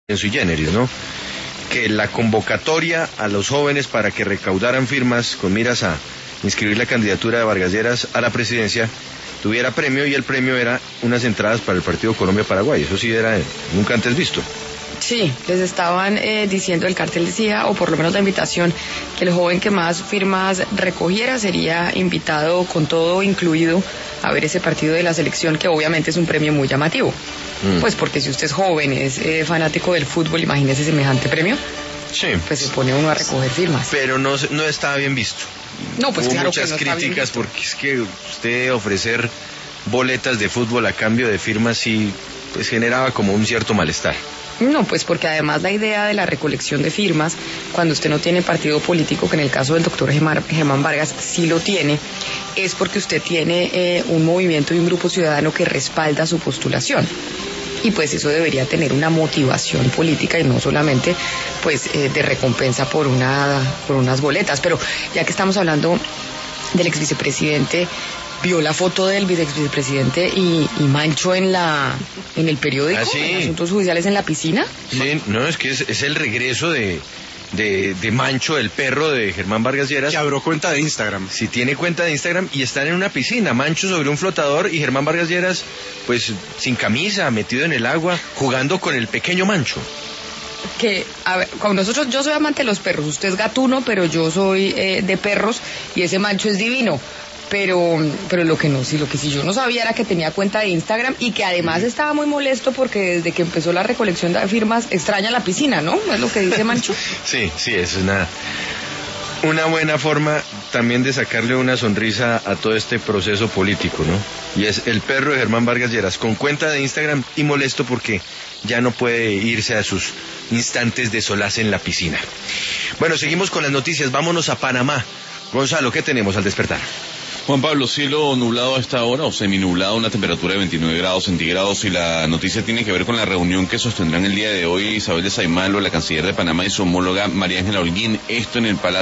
en sui generis, ¿no? Que la convocatoria a los jóvenes para que recaudaran firmas con miras a inscribir la candidatura de Vargas Lleras a la presidencia tuviera premio, y el premio era unas entradas para el partido Colombia-Paraguay. Eso sí era nunca antes visto. Sí, les estaban diciendo, el cartel decía, o por lo menos la invitación, que el joven que más firmas recogiera sería invitado con todo incluido a ver ese partido de la selección, que obviamente es un premio muy llamativo. Pues porque si usted es joven, es fanático del fútbol, imagínese semejante premio. Sí. Pues se pone uno a recoger firmas. Pero no estaba bien visto. No, pues hubo claro muchas que no está bien críticas visto. porque es que usted ofrecer boletas de fútbol a cambio de firmas sí pues generaba como un cierto malestar. No, pues porque además la idea de la recolección de firmas, cuando usted no tiene partido político, que en el caso del doctor Germán Vargas sí lo tiene, es porque usted tiene un movimiento y un grupo ciudadano que respalda su postulación. Y pues eso debería tener una motivación política y no solamente pues de recompensa por unas boletas. Pero ya que estamos hablando del ex vicepresidente, vio la foto del vicepresidente y Mancho en el periódico, ¿Ah, sí? en Asuntos Judiciales, en la piscina. Sí, no, es que es el regreso de Mancho, el perro de Germán Vargas Lleras. Que abrió cuenta de Instagram. Sí, tiene cuenta de Instagram y están en una piscina, Mancho sobre un flotador y Germán Vargas Lleras pues sin camisa, metido en el agua, jugando con el pequeño Mancho. Que, a ver, con nosotros, yo soy amante de los perros, usted es gatuno, pero yo soy de perros y ese Mancho es divino. Pero lo que sí yo no sabía era que tenía cuenta de Instagram y que además estaba muy molesto porque desde que empezó la recolección de firmas extraña la piscina, ¿no? ¿No es lo que dice Mancho? Sí, eso es una buena forma también de sacarle una sonrisa a todo este proceso político, ¿no? Y es el perro de Germán Vargas Lleras con cuenta de Instagram y molesto porque ya no puede irse a sus instantes de solaz en la piscina. Bueno, seguimos con las noticias, vámonos a Panamá. Gonzalo, ¿qué tenemos al despertar? Juan Pablo, cielo nublado a esta hora o seminublado, una temperatura de 29 grados centígrados, y la noticia tiene que ver con la reunión que sostendrán el día de hoy Isabel de Saimalo, la canciller de Panamá, y su homóloga María Ángela Holguín, esto en el Palacio